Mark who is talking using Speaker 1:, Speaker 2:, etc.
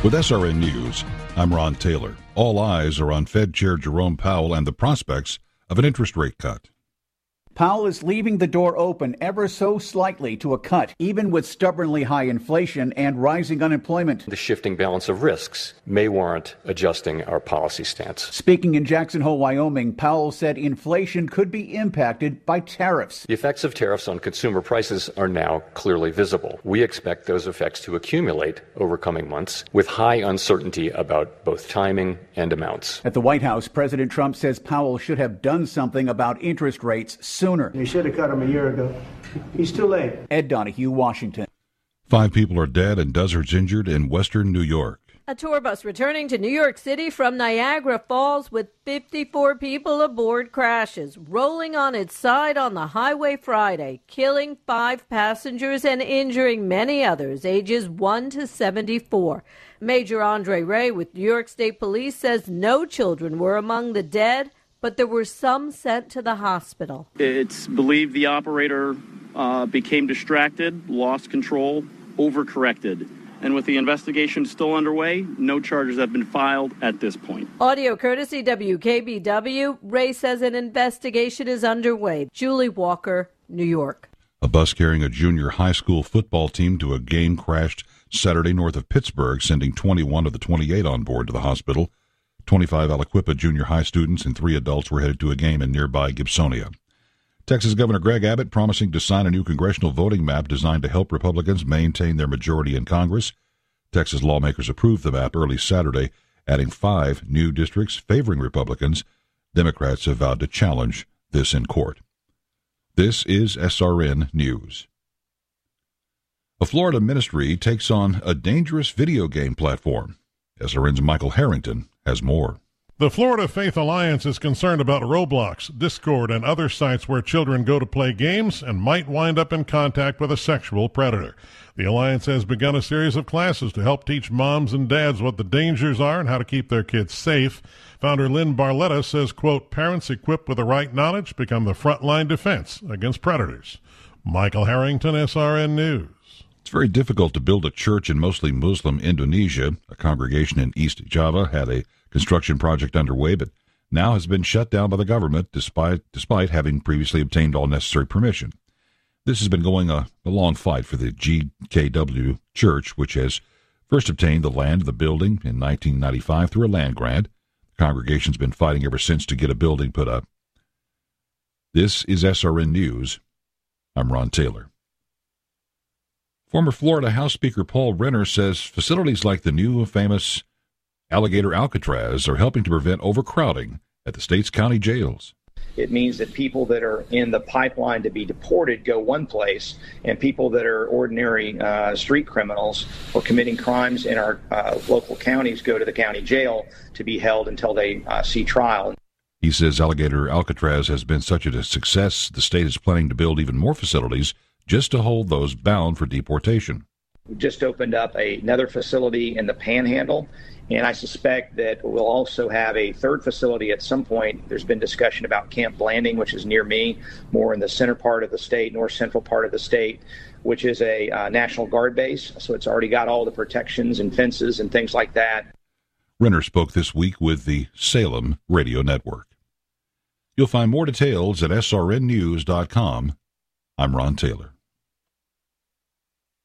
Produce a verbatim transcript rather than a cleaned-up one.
Speaker 1: With S R N News, I'm Ron Taylor. All eyes are on Fed Chair Jerome Powell and the prospects of an interest rate cut.
Speaker 2: Powell is leaving the door open ever so slightly to a cut, even with stubbornly high inflation and rising unemployment.
Speaker 3: The shifting balance of risks may warrant adjusting our policy stance.
Speaker 2: Speaking in Jackson Hole, Wyoming, Powell said inflation could be impacted by tariffs.
Speaker 3: The effects of tariffs on consumer prices are now clearly visible. We expect those effects to accumulate over coming months with high uncertainty about both timing and amounts.
Speaker 2: At the White House, President Trump says Powell should have done something about interest rates sooner.
Speaker 4: They should have cut him a year ago. He's too late.
Speaker 2: Ed Donahue, Washington.
Speaker 1: Five people are dead and dozens injured in western New York.
Speaker 5: A tour bus returning to New York City from Niagara Falls with fifty-four people aboard crashes, rolling on its side on the highway Friday, killing five passengers and injuring many others, ages one to seventy-four. Major Andre Ray with New York State Police says no children were among the dead, but there were some sent to the hospital.
Speaker 6: It's believed the operator uh, became distracted, lost control, overcorrected. And with the investigation still underway, no charges have been filed at this point.
Speaker 5: Audio courtesy W K B W. Ray says an investigation is underway. Julie Walker, New York.
Speaker 1: A bus carrying a junior high school football team to a game crashed Saturday north of Pittsburgh, sending twenty-one of the twenty-eight on board to the hospital. twenty-five Aliquippa junior high students and three adults were headed to a game in nearby Gibsonia. Texas Governor Greg Abbott promising to sign a new congressional voting map designed to help Republicans maintain their majority in Congress. Texas lawmakers approved the map early Saturday, adding five new districts favoring Republicans. Democrats have vowed to challenge this in court. This is S R N News. A Florida ministry takes on a dangerous video game platform. S R N's Michael Harrington has more.
Speaker 7: The Florida Faith Alliance is concerned about Roblox, Discord, and other sites where children go to play games and might wind up in contact with a sexual predator. The Alliance has begun a series of classes to help teach moms and dads what the dangers are and how to keep their kids safe. Founder Lynn Barletta says, quote, parents equipped with the right knowledge become the frontline defense against predators. Michael Harrington, S R N News.
Speaker 1: It's very difficult to build a church in mostly Muslim Indonesia. A congregation in East Java had a construction project underway, but now has been shut down by the government despite despite having previously obtained all necessary permission. This has been going a, a long fight for the G K W Church, which has first obtained the land of the building in nineteen ninety-five through a land grant. The congregation's been fighting ever since to get a building put up. This is S R N News. I'm Ron Taylor. Former Florida House Speaker Paul Renner says facilities like the new famous Alligator Alcatraz are helping to prevent overcrowding at the state's county jails.
Speaker 8: It means that people that are in the pipeline to be deported go one place, and people that are ordinary uh, street criminals or committing crimes in our uh, local counties go to the county jail to be held until they uh, see trial.
Speaker 1: He says Alligator Alcatraz has been such a success, the state is planning to build even more facilities just to hold those bound for deportation.
Speaker 8: We just opened up a, another facility in the Panhandle, and I suspect that we'll also have a third facility at some point. There's been discussion about Camp Blanding, which is near me, more in the center part of the state, north central part of the state, which is a uh, National Guard base. So it's already got all the protections and fences and things like that.
Speaker 1: Renner spoke this week with the Salem Radio Network. You'll find more details at S R N news dot com. I'm Ron Taylor.